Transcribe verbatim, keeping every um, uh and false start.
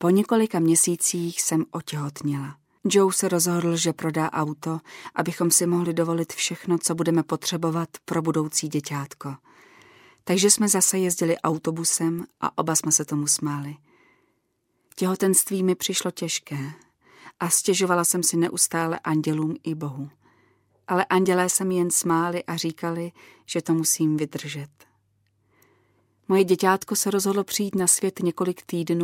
Po několika měsících jsem otěhotněla. Joe se rozhodl, že prodá auto, abychom si mohli dovolit všechno, co budeme potřebovat pro budoucí děťátko. Takže jsme zase jezdili autobusem a oba jsme se tomu smáli. Těhotenství mi přišlo těžké a stěžovala jsem si neustále andělům i Bohu. Ale andělé se mi jen smáli a říkali, že to musím vydržet. Moje děťátko se rozhodlo přijít na svět několik týdnů